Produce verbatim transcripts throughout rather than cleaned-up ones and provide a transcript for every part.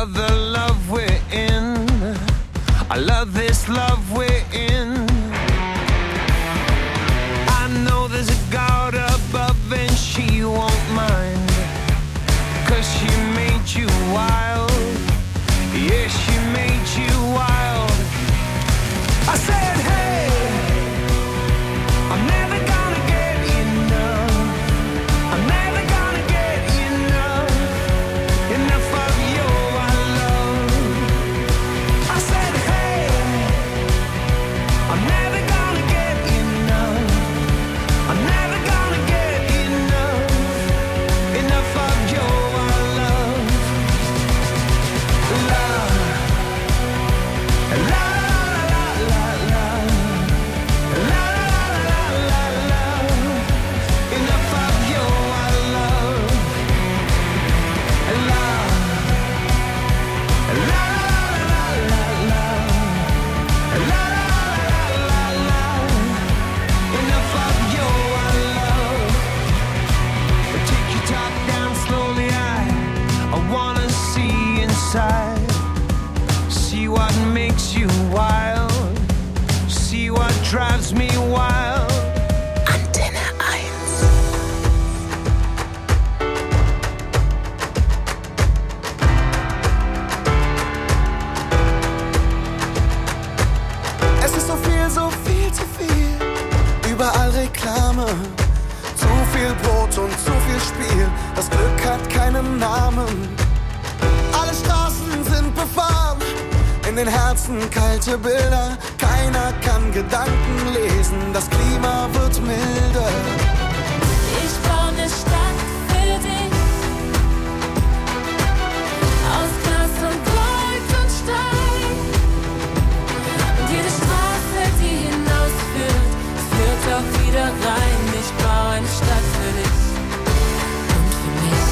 love the love we're in. I love this love we're in. I know there's a God above and she won't mind, 'cause she made you wild. Yeah, she made you wild. I said, hey, I'm never gonna get enough. I'm never gonna get enough. Enough of your love. I said, hey, I'm never gonna get enough. I'm never gonna get enough. Enough of your love. Love. Love. See what makes you wild. See what drives me wild. Antenne eins. Es ist so viel, so viel, zu viel. Überall Reklame. Zu viel Brot und zu viel Spiel. Das Glück hat keinen Namen. Alle Straßen sind befahren, in den Herzen kalte Bilder. Keiner kann Gedanken lesen, das Klima wird milder. Ich baue eine Stadt für dich, aus Glas und Gold und Stein. Und jede Straße, die hinausführt, führt auch wieder rein. Ich baue eine Stadt für dich und für mich.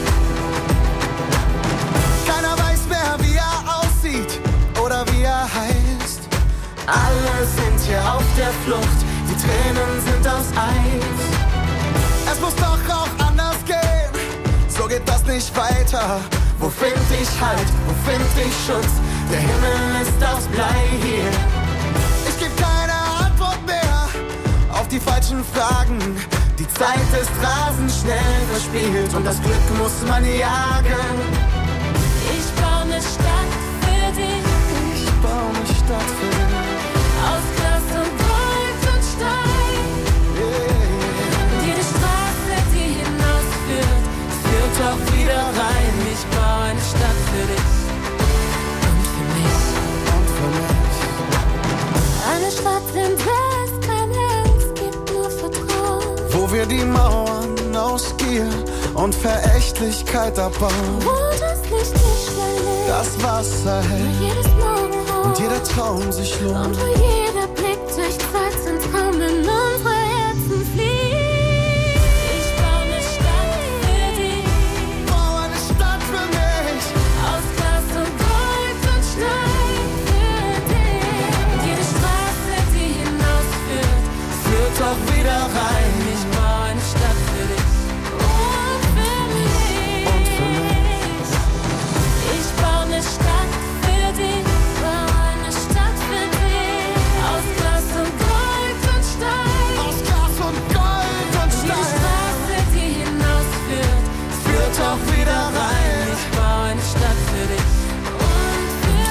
Keiner weiß mehr, wie er aussieht oder wie er heißt. Alle sind hier auf der Flucht, die Tränen sind aus Eis. Es muss doch auch anders gehen, so geht das nicht weiter. Wo find ich Halt, wo find ich Schutz? Der Himmel ist aus Blei hier. Ich geb keine Antwort mehr auf die falschen Fragen. Die Zeit ist rasend schnell verspielt und das Glück muss man jagen. Ich baue eine Stadt für dich. Ich baue eine Stadt für dich. Aus Glas und Gold und Stein. Yeah. Und jede Straße, die hinausführt, führt auch wieder rein. Ich baue eine Stadt für dich und für mich. Und für mich. Eine Stadt, in der es keine Angst gibt, nur Vertrauen. Wo wir die Mauern aus Gier und Verächtlichkeit abbauen. Wo das Licht nicht schnell ist, Das Wasser wo hält jedes Morgenrot und jeder Traum sich und lohnt. wo jeder Blick durch Zeit und Traum in unsere Herzen fließt. Ich baue eine Stadt für dich, Bau eine Stadt für mich. aus Glas und Gold und Stein für dich. Und jede Straße, die hinausführt, Führt auch wieder rein. ich baue eine Stadt für dich und für mich. Und für mich. Ich baue eine Stadt für dich, baue eine Stadt für dich, aus Glas und Gold und Stein. Aus Glas und Gold und Jede Stein. Straße, die hinausführt, Führt auch wieder rein. ich baue eine Stadt für dich und für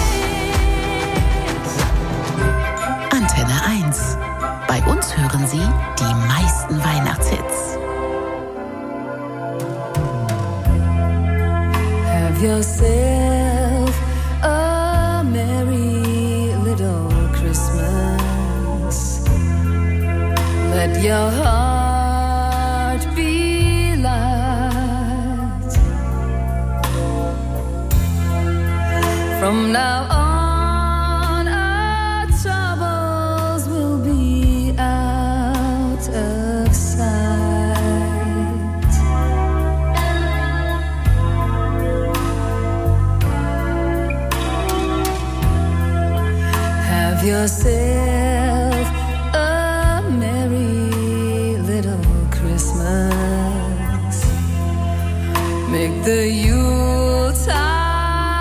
mich. Antenne eins. Bei uns hören Sie die meisten Weihnachtshits. Have yourself a merry little Christmas. Let your heart be light. From now on, our troubles will be out of sight. Have yourself a merry little Christmas. Make the Yuletide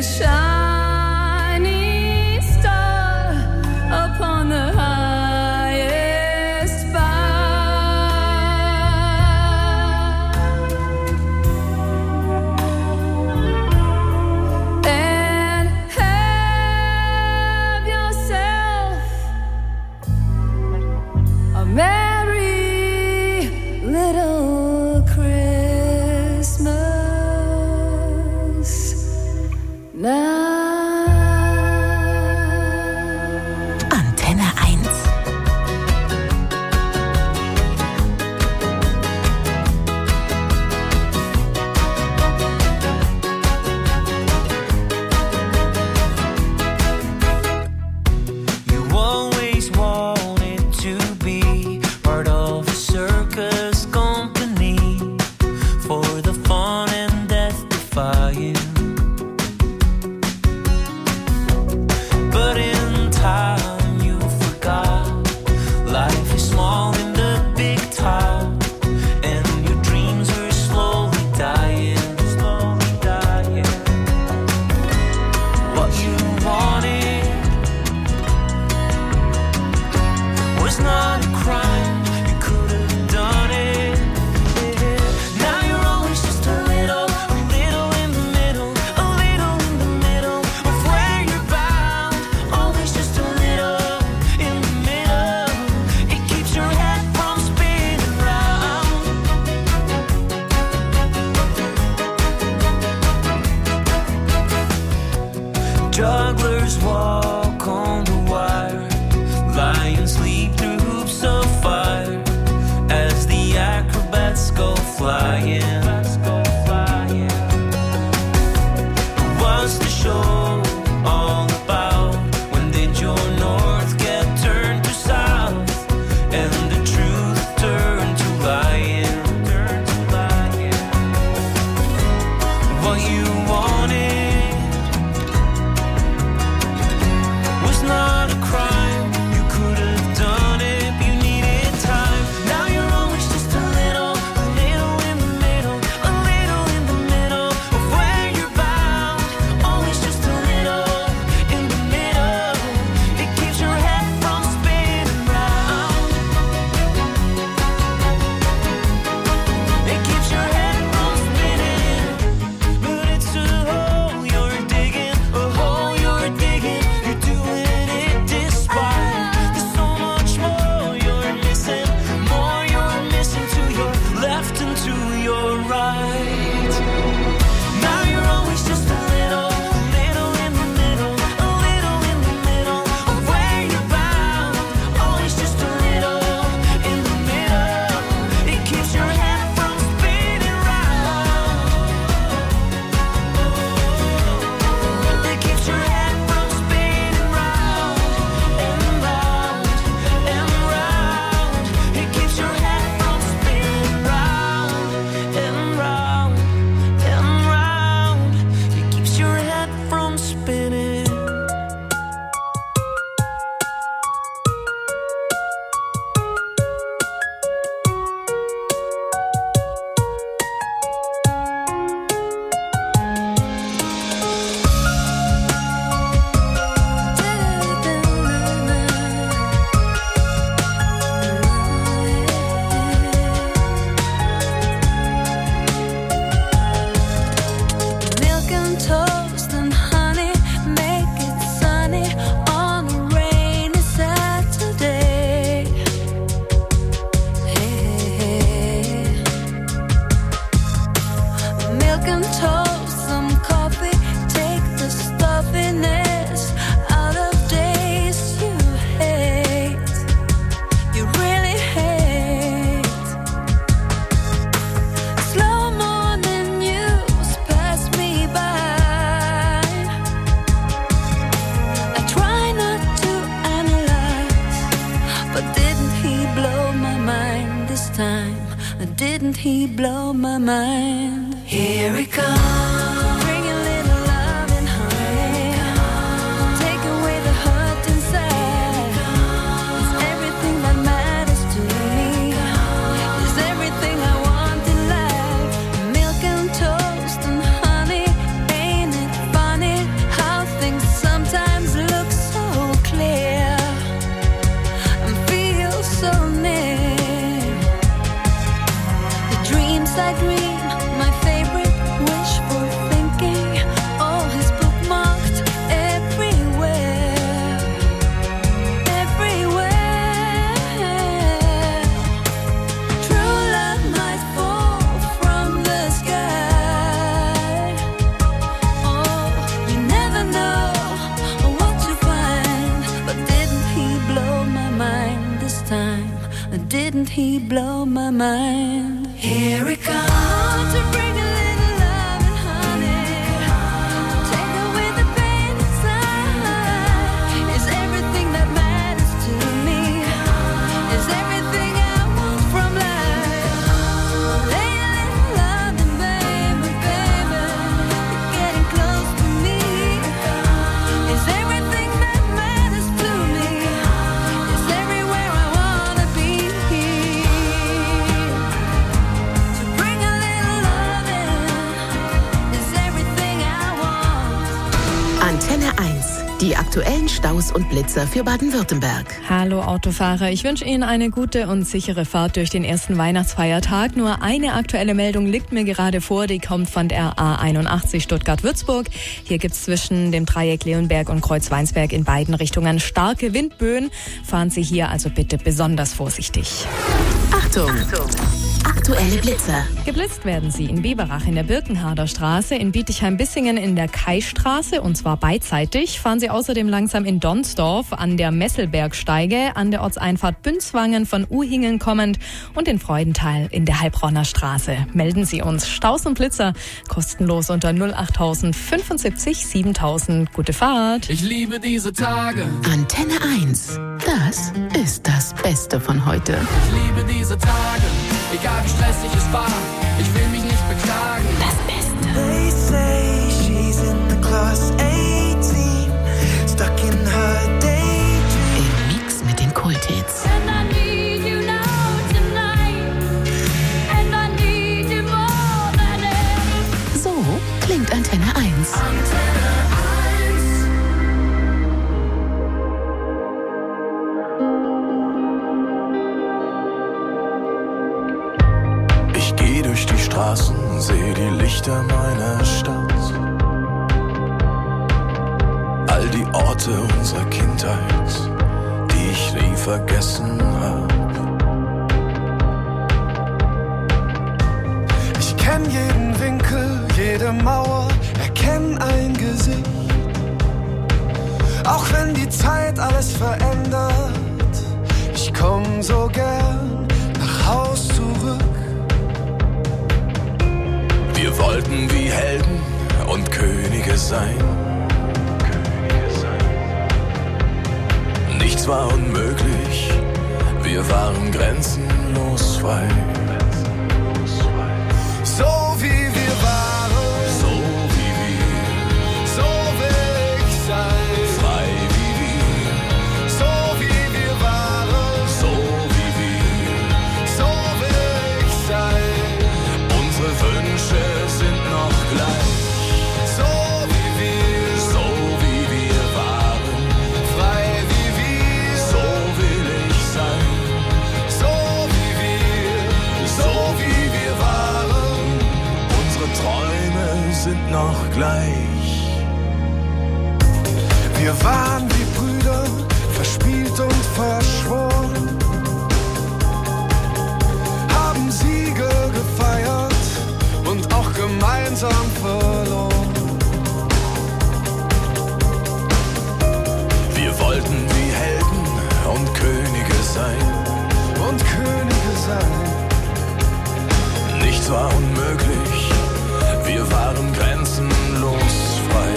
shining star upon the highest bough, and have yourself a merry little Christmas now. Antenne eins. You always wanted to be part of a circus company for the fun and death defying. But in time you forgot life is small in the big top, and your dreams were slowly dying, slowly dying. What you wanted was not a crime, you could have done it. Now you're always just a little, a little in the middle, a little in the middle of where you're bound. Always just a little in the middle. It keeps your head from spinning round. Jugglers walk on the wire, lions sleep through hoops of fire as the acrobats go flying. What's the show all about? When did your north get turned to south and the truth turned to lying? What you wanted was not a crime, you could have done it, but you needed time. Now you're always just a little, a little in the middle, a little in the middle of where you're bound. Always just a little in the middle. It keeps your head from spinning round. It keeps your head from spinning. But it's a hole you're digging, a hole you're digging. You're doing it despite. There's so much more you're missing, more you're missing to your left and to your right. Now you're always just a little, little in the middle, a little in the middle of where you're bound. Always just a little in the middle. It keeps your head from spinning round. It keeps your head from spinning round and round and round. It keeps your head from spinning round and round and round. It keeps your head from spinning. Milk and toast and honey, make it sunny on a rainy Saturday. Hey, milk and toast, some coffee, take the stuffiness out of days you hate, you really hate. Slow morning news pass me by. I try not to analyze, but didn't he blow my mind this time? Didn't he blow my mind? Here he comes, bring a little love and honey, take away the hurt inside. It's everything that matters to me. It's everything I want in life. Milk and toast and honey, ain't it funny? Antenne eins. Die aktuellen Staus und Blitzer für Baden-Württemberg. Hallo Autofahrer, ich wünsche Ihnen eine gute und sichere Fahrt durch den ersten Weihnachtsfeiertag. Nur eine aktuelle Meldung liegt mir gerade vor, die kommt von der A einundachtzig Stuttgart-Würzburg. Hier gibt es zwischen dem Dreieck Leonberg und Kreuz-Weinsberg in beiden Richtungen starke Windböen. Fahren Sie hier also bitte besonders vorsichtig. Achtung! Achtung. Aktuelle Blitzer. Geblitzt werden sie in Biberach in der Birkenharder Straße, in Bietigheim-Bissingen in der Kaistraße und zwar beidseitig. Fahren Sie außerdem langsam in Donsdorf an der Messelbergsteige, an der Ortseinfahrt Bünzwangen von Uhingen kommend und in Freudenthal in der Heilbronner Straße. Melden Sie uns Staus und Blitzer kostenlos unter null acht null fünf sieben siebentausend. Gute Fahrt. Ich liebe diese Tage. Antenne eins. Das ist das Beste von heute. Ich liebe diese Tage. Egal wie stressig es war, ich will mich nicht beklagen. Das Beste. They say she's in the class eighteen, stuck in her daydream. Im Mix mit den Kulthits. And I need you now tonight. And I need you more than ever. So klingt Antenne eins. Ich geh durch die Straßen, seh die Lichter meiner Stadt. All die Orte unserer Kindheit, die ich nie vergessen hab. Ich kenn jeden Winkel, jede Mauer, erkenn ein Gesicht. Auch wenn die Zeit alles verändert, ich komm so gern nach Haus zurück. Wir wollten wie Helden und Könige sein. Nichts war unmöglich, wir waren grenzenlos frei. So wie wir waren, so wie wir, so will ich sein. Frei wie wir, so wie wir waren, so wie wir, so will ich sein. Unsere Wünsche sind noch gleich, so wie wir, so wie wir waren, frei wie wir, so will ich sein, so wie wir, so wie wir waren, unsere Träume sind noch gleich. Wir waren wie Brüder, verspielt und verschworen, haben Siege gefeiert und auch gemeinsam verloren. Wir wollten wie Helden und Könige sein. Und Könige sein. Nichts war unmöglich, wir waren grenzenlos frei.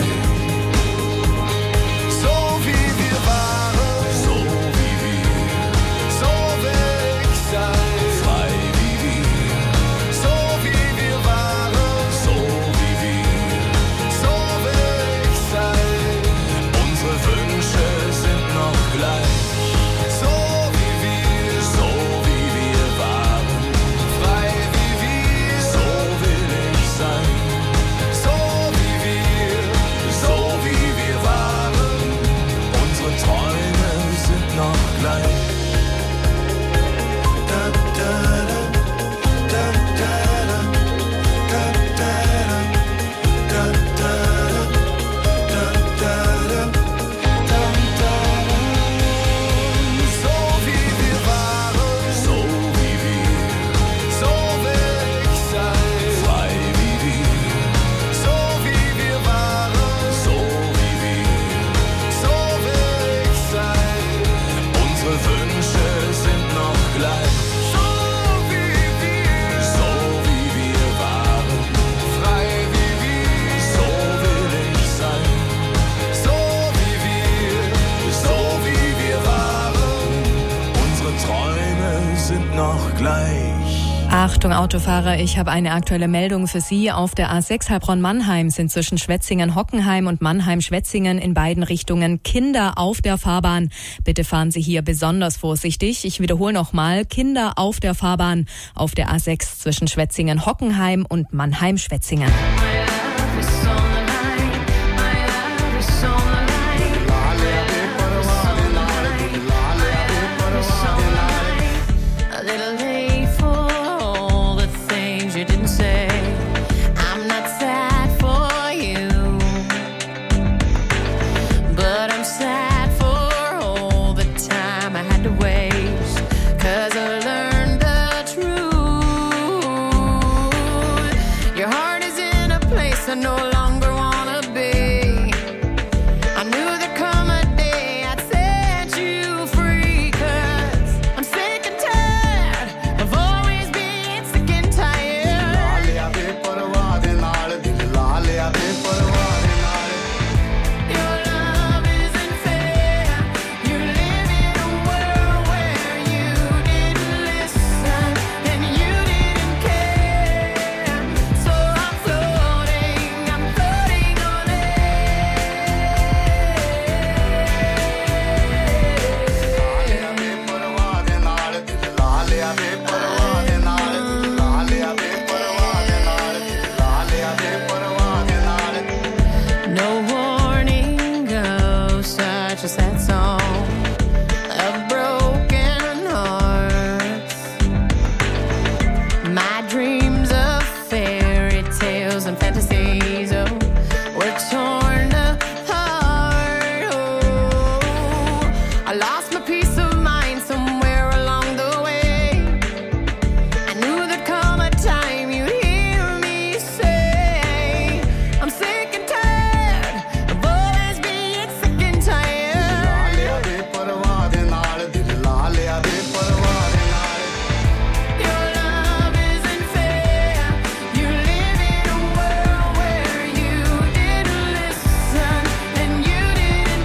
So wie wir waren, so wie wir, so will ich sein. Frei wie wir, so wie wir waren, so wie wir, so will ich sein. Unsere Wünsche sind noch gleich, so wie wir, so wie wir waren, frei wie wir, so will ich sein. So wie wir, so wie wir waren, unsere Träume sind noch gleich. Da, da, da, da, da, da, da, da, da, da, da, da, da, da. So wie wir waren, so wie wir, so will ich sein. Frei wie wir, so wie wir waren, so wie wir, so will ich sein. Unsere Wünsche sind noch gleich. So wie wir, so wie wir waren, frei wie wir, so will ich sein. So wie wir, so wie wir waren, unsere Träume sind noch gleich. Achtung Autofahrer, ich habe eine aktuelle Meldung für Sie. Auf der A sechs Heilbronn-Mannheim sind zwischen Schwetzingen-Hockenheim und Mannheim-Schwetzingen in beiden Richtungen Kinder auf der Fahrbahn. Bitte fahren Sie hier besonders vorsichtig. Ich wiederhole nochmal, Kinder auf der Fahrbahn auf der A sechs zwischen Schwetzingen-Hockenheim und Mannheim-Schwetzingen. My love is on the line. My love is on said no